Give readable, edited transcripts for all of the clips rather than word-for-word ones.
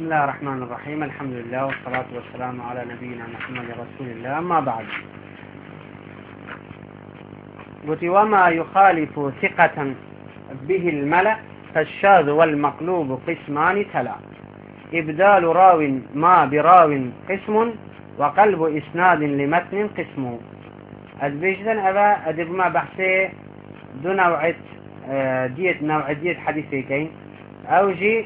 بسم الله الرحمن الرحيم. الحمد لله والصلاة والسلام على نبينا محمد رسول الله. أما بعد، قلت وما يخالف ثقة به الملأ فالشاذ والمقلوب قسمان تلا. إبدال راو ما براو قسم وقلب إسناد لمتن قسم. أدبيجدن أبا أدبما بحثي دو نوعية ديت حديثي كين أو جي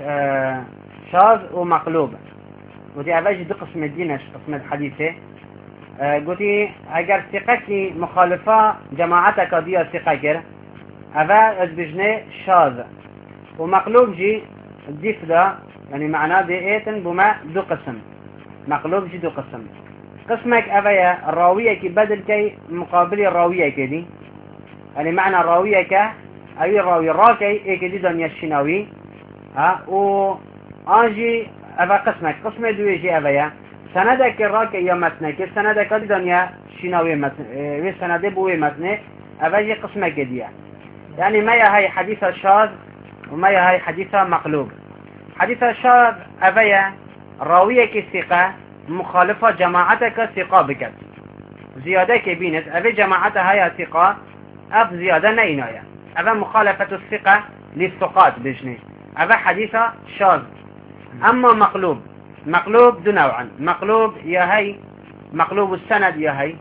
شاذ ومقلوب. قلت أبا جي دو قسم الدين قسم الحديثي. قلت أجر ثقة مخالفة جماعتك دي ثقة كر أبا أدبيجني شاذ ومقلوب جي ديف دا يعني معناه ديئتن بما دو قسم. مقلوب جي دو قسم. قسمك أبايا الراوية كي بدل كي مقابل الراوية كي دي يعني معنى الراوية كي أي الراوي راكي إيه كي دي دنيا الشناوي و أنجي أبا قسمك قسم دويجي أبايا سندك الراكي يا متنك سندك دي دنيا الشناوي متن وسنده بوي متن أباجي قسمك دي يعني ما هي حديث الشاذ وما هي حديث مقلوب. حديث الشاذ أبايا راوية كي ثقة مخالفة جماعتك ثقة بكت زيادة كبينت أبي جماعتها هي ثقة أف زيادة نينايا أبا مخالفة الثقة للثقات بجني أبا حديثة شاذ. أما مقلوب دو نوعا. مقلوب يا هي مقلوب السند يا هي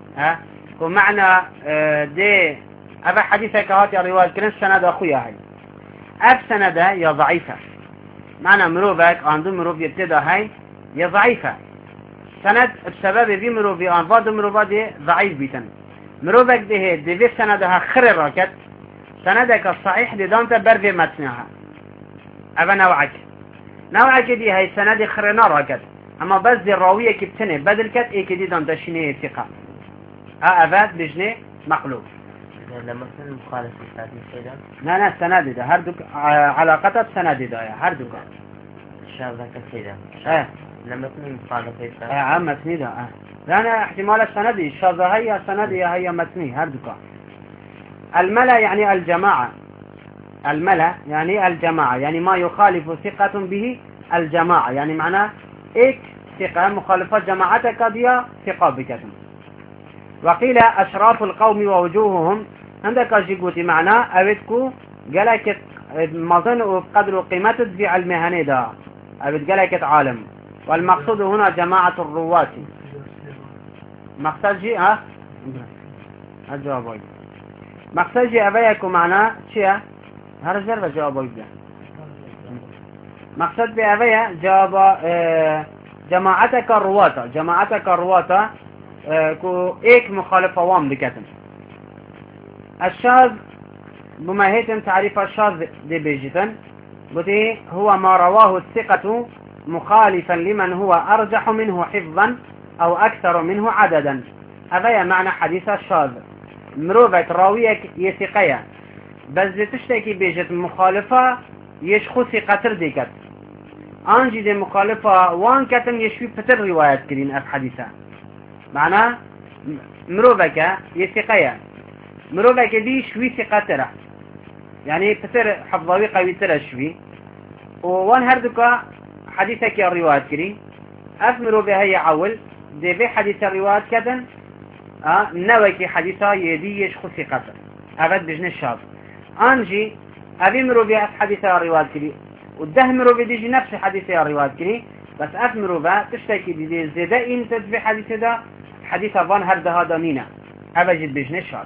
ومعنى دي أبا حديثة كهاتي الرواية كنت سند أخويا هي أف سندة يا ضعيفة معنى مروبك عندو مروب يبتدى هاي يا ضعيفة سند بسبب ذي مروبي أنفاد مروبا دي ضعيف بيتن مروبك دي في سندها خير راكت سندك الصحيح دي دانتا برفي متنها أبا نوعك دي هاي سند خيرنا راكت أما بس دي الراوية كبتنه بدل كت إيه كدي دانتا شينيه ثقة أفاد بجنه مقلوب. لما مثل مخالف الحديث كده لا السند ده هردك علاقة السند ده هردك شاذ كده لما مثل مخالف متني ده لا احتمال السند الشاذ هي سند هي متني هردك. الملا يعني الجماعة. الملا يعني الجماعة يعني ما يخالف ثقة به الجماعة يعني معناه إيك ثقة مخالفة جماعتك دي ثقة بكتم. وقيل أشراف القوم ووجوههم عندك جيبوتي معناه أبدكو جلكت مظن وقدر قيمته في المهنة ده أبد جلكت عالم. والمقصود هنا جماعة الرواة. مقصد جي الجواب مقصد جي أبيكو معناه شيء هرجر بجواب ويبدأ مقصد بأبيا جواب جماعتك الرواة كو ايك مخالفة وام بكتن. الشاذ بما هيتم تعريف الشاذ دي بيجتن قلت هو ما رواه الثقة مخالفا لمن هو أرجح منه حفظا أو أكثر منه عددا. هذا معنى حديث الشاذ. مروبك راويك يثقيا بس تشتكي بيجت مخالفة يشخو ثقة ديكت أنجي دي مخالفة وان كتم يشوي بتر روايات كرين أف حديثة معناه مروبك يثقيا مروبك دي شوي ثقة ترى يعني بتر حفظوي قوي ترى شوي وان هردك حديثك يا الروايات كرين أف مروبة هي عول دي بي حديث الروايات كتن نوكي حديثة يدي يشخو ثقة أبد بجن الشاذ. أنجي أبي مروبة أف حديثة الروايات كرين وده مروبة ديجي نفس حديثة الروايات كرين بس أف مروبة تشتكي دي زيادة إن تدفع حديثة ده حديث فان هرده هذا نينا أبجد بجن الشاذ.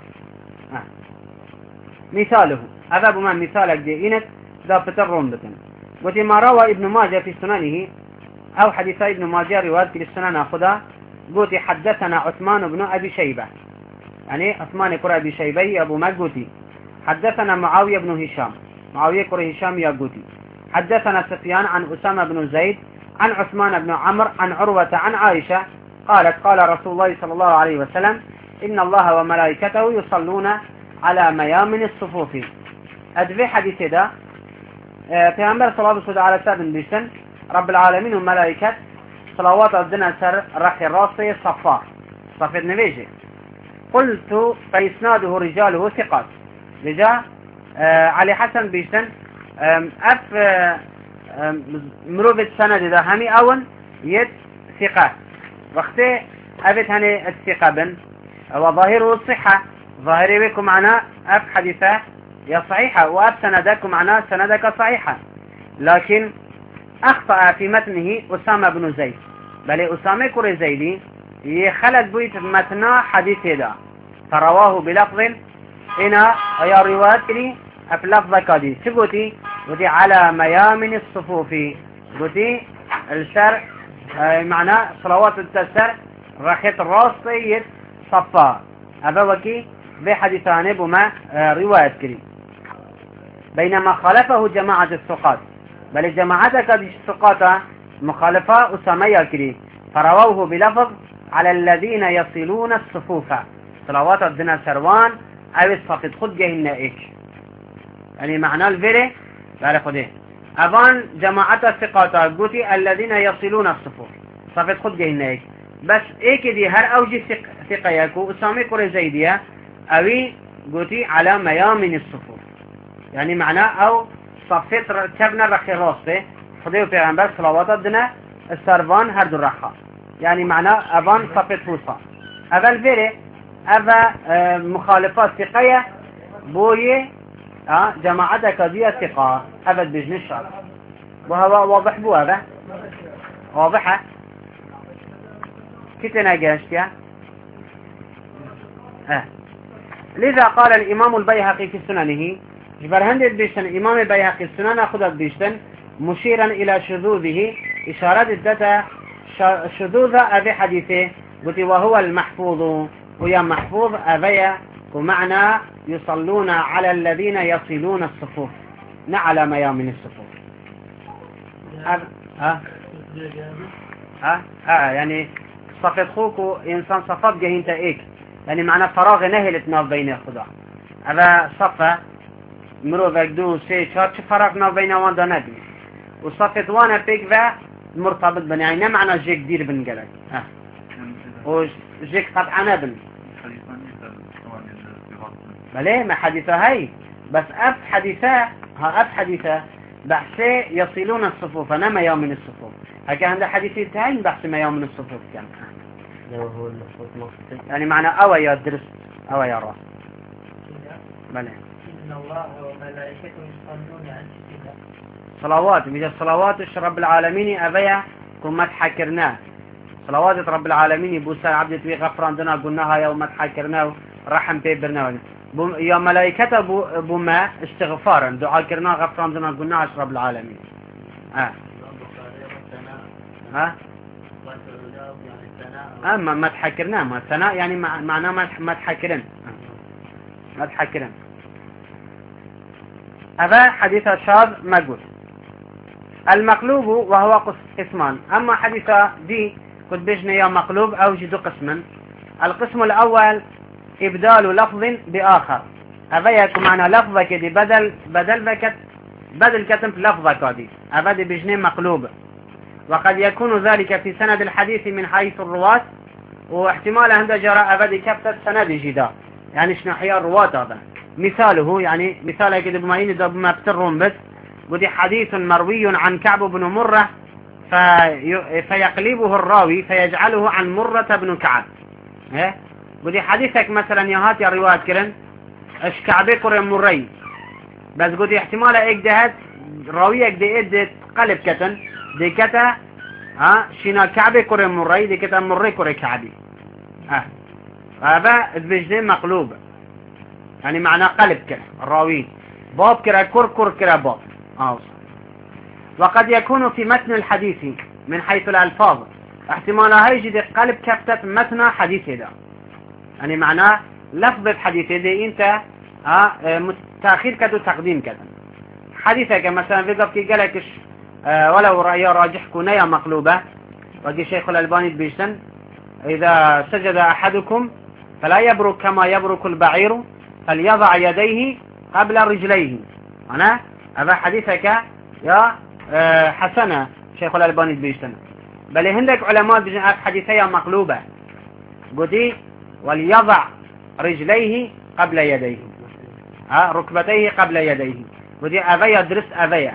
مثاله أباب ما مثالك دي إنت ذا بترون بتن. وما روى ابن ماجه في سننه أو حديث ابن ماجه رواية في السنن أخذها قلت حدثنا عثمان بن أبي شيبة يعني عثمان كر أبي شيبة أبو مجوتي. حدثنا معاوية بن هشام معاوية كر هشام يا قوتي. حدثنا سفيان عن أسامة بن زيد عن عثمان بن عمرو عن عروة عن عائشة قالت قال رسول الله صلى الله عليه وسلم إن الله وملائكته يصلون على ميامن الصفوف. أدفع حديث ده پیغمبر صلى الله عليه وسلم بيشتن رب العالمين وملائكة صلوات الدنا سر رخي راسي صفا صفت نبيجي. قلت فإسناده رجاله ثقات رجاء علي حسن بيشتن أف مروفة سند ده همي اون يد ثقة وقت ابت هني الثقة بن وظاهره الصحة ظاهره بكم معناه اب حديثة يا صحيحة واب سندك معناه سندك صحيحة لكن اخطأ في متنه اسامة بن زيد بل اسامة كري زيدي يخلط بيت متنا حديثه ده فرواه بلفظ هنا يا روايات لي في لفظة كادي شقوتي قلتي على ميامن الصفوف قلتي الشرع معنى صلوات التسر رخيت الراسي صفا أبوكي بحديثان بما رواية كري بينما خالفه جماعة الثقات بل جماعة كادي الثقات مخالفة أسامية كري فرواه بلفظ على الذين يصلون الصفوف صلوات الدنا سروان او الصفت خود جهن ايك يعني معنى الفيري لا خده ابان جماعة الثقات قوتي الذين يصلون الصفوف صفت خود جهن ايك بس ايك دي هر اوجي ثقة يكو اسامي كوري زيدية اوي قوتي على ميامن الصفوف يعني معنى او صفت تبنى رخي راسته خده وفيغنبر صلوات الدنا السروان هر دو رخا يعني معنى ابان صفت فوصا اول فيري أبا مخالفات ثقية بوي جماعة كذية ثقة أبد بجن الشرع وهو واضح بو هذا واضحة كتنا جاشتيا لذا قال الإمام البيهقي في سننه جبرهند بيشتن الإمام البيهقي السنن أخذت بيشتن مشيرا إلى شذوذه إشارات الدتا شذوذ أبي حديثه قلت وهو المحفوظ ويا محفوظ أبيا ومعنى يصلون على الذين يصلون الصفوف على ميامن الصفوف يعني صفت خوكو إنسان صفت جهين تأيك يعني معنى فراغ نهلت ناف بين خدا هذا صفة مروفك دو سي شارش فراغ ناف بين واندا نبي وصفت وانا فيك ذا مرتبط بني يعني معنى جيك دير بنقلك وجيك قطع نبن بليه ما حديثة هاي بس أب حديثة بحثي يصلون الصفوف أنا ما يوم من الصفوف هكا عند حديثي تهين بحث ما يوم من الصفوف كان يعني معنى أو يا درس أو يا راس بليه إن الله وملائكته يصلون على النبي صلوات مجد صلوات رب العالمين أبيا كما تحكرناه صلوات رب العالمين بوسى عبد في غفران دنا قلناها يوم تحكرناه رحم بيبرناه يا ملائكة بما استغفارا دعاء كرنا غفران دنا قلناها رب العالمين ما تحكرناه ما ثناء يعني معناه ما تحكرن ما تحكرن هذا حديث شاذ مقبول المقلوب وهو قسمان أما حديث دي قد بيجنا يا مقلوب أو جدو قسما القسم الأول إبدال لفظ بآخر هذا يكون معنى لفظة كدي بدل كتم لفظة كدي هذا بيجنا مقلوب وقد يكون ذلك في سند الحديث من حيث الرواة واحتمال عند جراء أبدي كفتة سند جدا يعني شنو حيا الرواة هذا مثاله يعني مثاله كده بما إن ما بترهم بس ودي حديث مروي عن كعب بن مرة فيقلبه الراوي فيجعله عن مرة بن كعب ودي حديثك مثلا يا هات يا رواية كرن اش كعبي كرن مري بس قد احتمال اجدهت راويك دي ادت قلب كتن دي كتا شنا كعبي كرن مري دي كتا مري كرن كعبي هذا بجدين مقلوب يعني معنى قلب كرن الراوي باب كرا كر كرا باب وقد يكون في متن الحديث من حيث الألفاظ احتمال هيجي قلب كفتة متن حديث ده يعني معناه لفظ الحديث ده انت تأخير كده وتقديم كده حديثك مثلا في ضبط قالكش ولو رأي راجح كنية مقلوبة وقال شيخ الألباني بيشتن إذا سجد أحدكم فلا يبرك كما يبرك البعير فليضع يديه قبل رجليه أنا هذا حديثك يا حسنة شيخ الألباني بيشتن بل عندك علماء بيجن حديثية مقلوبة قدي وليضع رجليه قبل يديه ركبتيه قبل يديه قدي أبيا درس أبيا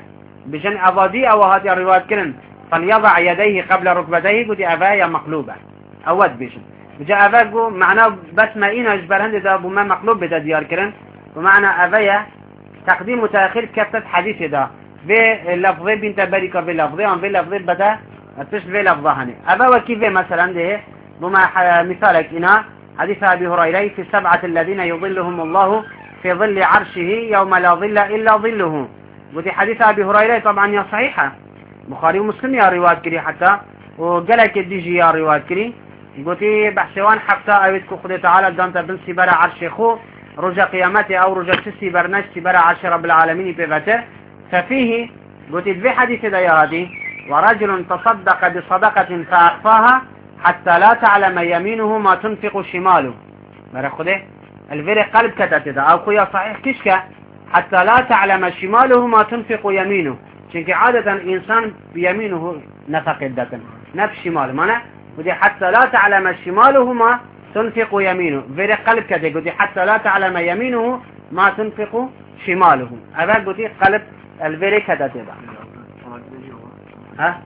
بجن أبادي أو هذه الروايات كرن فليضع يديه قبل ركبتيه قد أبايا مقلوبة أود بيشن بجاء أباقو معناه بس ما إنا أجبر هندي ده أبو ما مقلوب بدا ديار كرن ومعنى أبايا تقديم وتأخير كفتت حديث ده بلفظي بنت بريكا بلفظي عن بلفظي بدا تشبه لفظه هني أبا وكيف مثلا ده بما مثالك إنا حديث أبي هريرة في السبعة الذين يظلهم الله في ظل عرشه يوم لا ظل إلا ظله ودي حديث أبي هريرة طبعا يا صحيحة بخاري ومسلم يا روايات كري حتى وقالك الديجي يا روايات كري قلتي بحسوان حتى أبيتكو خذي تعالى دانتا بنسي برا عرش خو رجا قيامته أو رجا تسي برنشتي برا عرش رب العالمين بفته ففيه قلت في حديث ديادي ورجل تصدق بصدقة فأخفاها حتى لا تعلم يمينه ما تنفق شماله مرة خذي الفيري قلب كتت أو قوية صحيح كشكا حتى لا تعلم شماله ما تنفق يمينه شنك عادة إنسان بيمينه نفق الدتن نفس شماله معنى ودي حتى لا تعلم شماله ما تنفق يمينه فيري قلب كتت ودي حتى لا تعلم يمينه ما تنفق شماله هذا قلت قلب الفيري كتت ها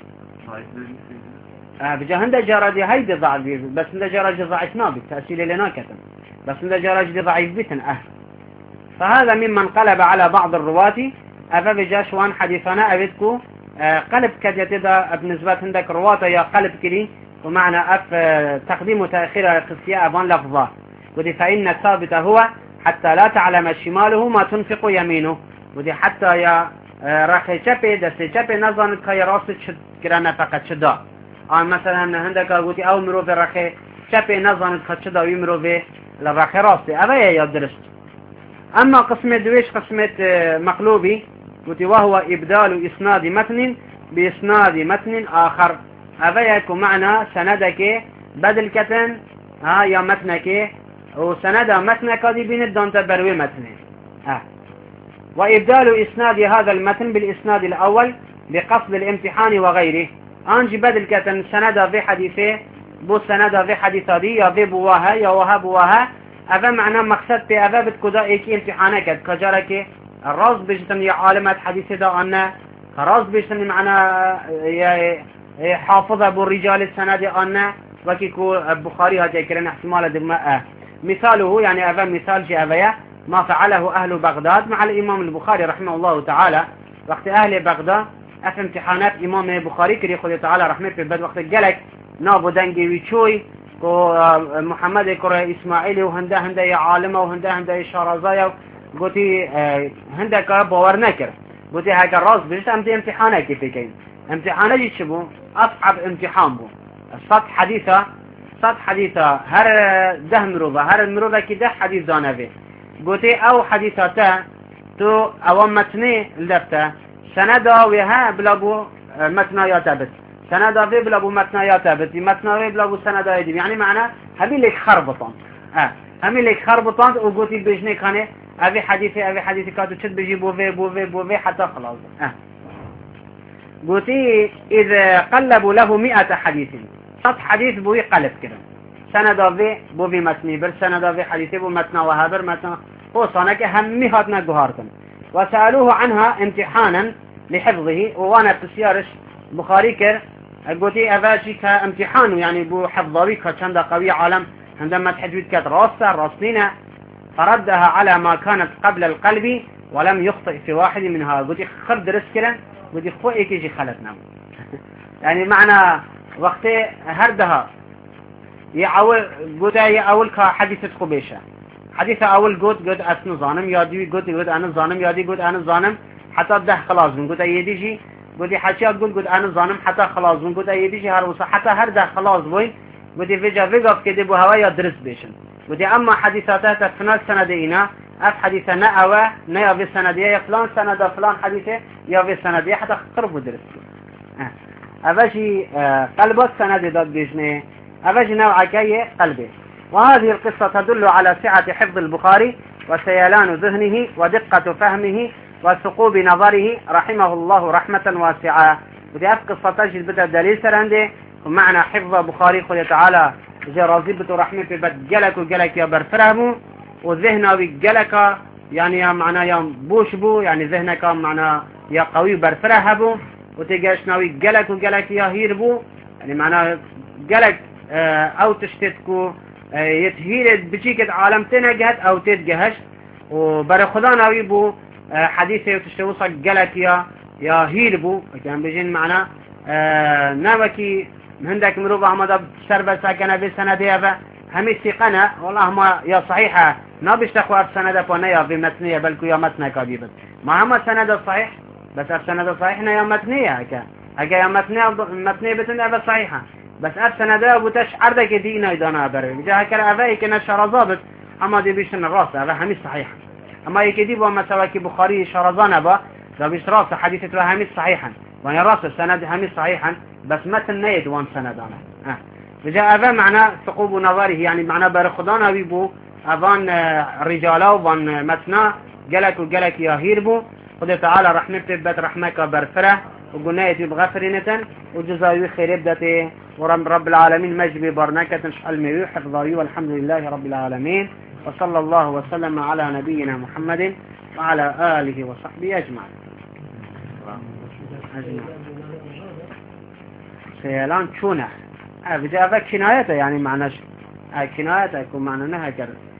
بجهنده جراجي هيدي ضعيف بس انده جراجي ضعيف نابي تأثير لنا كتن بس انده جراجي ضعيف بيتن فهذا ممن قلب على بعض الرواة أفا بجاشوان حديثنا أبدكو قلب كجتدا بالنسبة عندك رواة يا قلب كلي ومعنى تقديم وتأخير قصياء أبان لفظة ودي فإن الثابت هو حتى لا تعلم شماله ما تنفق يمينه ودي حتى يا رخي شبه دستي شبه نظن كي راسي كرانا فقط شدا مثلا عندك قلت أو مرو في رخي شبه نظن كي شدا ويمرو في لرخي راسي أبا يا درست أما قسمة دويش قسمة مقلوبي وهو إبدال إسناد متن بإسناد متن آخر هذا يكون معنى سندك بدل كتن يا متنك وسند متنك دي بين الدانت بروي متن وإبدال إسناد هذا المتن بالإسناد الأول بقصد الامتحان وغيره أنجي بدل كتن سند في حديثه بو سند في حديثه دي يا في بواها يا وها بواها هذا معنى مقصد في هذا بتكدا إيكي امتحانك كجارك الراس بيجتن يا عالمات حديثة دا أنه الراس بيجتن معنى حافظ أبو الرجال السند أنه وكيكو البخاري هذا يكرن احتمال دماء مثاله يعني هذا مثال جاء ما فعله أهل بغداد مع الإمام البخاري رحمه الله تعالى وقت أهل بغداد في امتحانات إمام البخاري كري خذ تعالى رحمه في بد وقت جلك نابو دنجي ويشوي محمد كره إسماعيلي وهنده يا عالمه وهنده شارزايا قلتي هندك باور نكر قلتي هاك الراس بجت امتي امتحانه كيف كاين امتحانه جي شبو اصعب امتحان بو صد حديثه هر ده مروضه هر مروضه كده حديث دانه قلتي او حديثاته تو او متني لفته سنده وها بلابو متناياته بس سنده في بلابو متناياته بس متناوي بلابو سنده دي يعني معناه هبي لك خربطان همي لك خربطان وقلتي بجني كانه أبي حديثي كاتو تشد بيجي بوفي حتى خلاص قلتي إذا قلبوا له 100 حديث صد حديث بوي قلب كده سند في بوفي متني بل سند في حديثي بو متنا وهابر متنا هو صانك همي هاتنا جهارتن وسألوه عنها امتحانا لحفظه وانا تسيارش بخاري كر قلتي أفاشي كامتحان يعني بو حفظوي كشند قوي عالم عندما تحدث كات راسنا فردها على ما كانت قبل القلب ولم يخطئ في واحد منها قلت خرد رسكلا قلت خوئك يجي خلتنا يعني معنى وقت هردها يعول قلت يعول كحديثة خبيشة حديثة أول قلت أسن ظانم يادي قلت أنا ظانم يادي قلت أنا ظانم حتى ده خلاص من قلت يديجي قلت حاشية قلت أنا ظانم حتى خلاص من قلت يديجي هروسا حتى هرده خلاص بوين قلت فيجا كده بهوايا درس بيشن ودي أما حديثاتها فنال سندينا أف حديثة نأوى نيا في سندية فلان سند فلان حديثة يا في سندية حتى قرب ودرس أفجي قلبت سند ضد بيجنه أفجي نوع كي قلبه وهذه القصة تدل على سعة حفظ البخاري وسيلان ذهنه ودقة فهمه وثقوب نظره رحمه الله رحمة واسعة ودي أف قصة تجد بدأ دليل سرنده ومعنى حفظ البخاري خذ تعالى جرازيبة رحمة في بد جلك وجلك يا برفرهمو وذهنا بجلك يعني يا معنى يا بوش بو يعني ذهنك كان معنى يا قوي برفره بو وتجاش ناوي جلك وجلك يا هير بو يعني معنى جلك او تشتتكو يتهير بجيكت عالمتنا جهت او تتجهش وبر خدا ناوي بو حديثه وتشتوصك جلك يا هير بو كان بيجين معنى ناوكي عندك مروب احمد سربة ساكنة بسندية همي سيقنا والله ما يا صحيحة نبيش تخوى السندة فنيا بمتنية بلكو يا متنة كبيبت ما هم السندة صحيح بس السندة صحيحنا يا متنية هكا يا متنية بتنية بس صحيحة بس السندة بوتش عردك دينا يدانا بري جا هكا أفاي كنا شرزابت اما دي بيشن الراس أفا همي صحيحة اما يكدي بو اما سواكي بخاري شرزانا با دا بيش راس حديثة همي صحيحا وانا راس السند همي صحيحا بس متن نيد وان سندانا بجاء أفا معنى ثقوب نظره يعني معنى برخدانا بيبو أفان رجالا وفان متنا جلك يا هيربو قد تعالى رحمة بيت رحمك برفرة وقلنا يتي بغفرنة وجزاوي خير بدته ورب العالمين مجبي برنكة علمي وحفظاوي والحمد لله رب العالمين وصلى الله وسلم على نبينا محمد وعلى آله وصحبه أجمعين سيلان شونه بجاء كنايته يعني معنى كنايته يكون معنى نهجر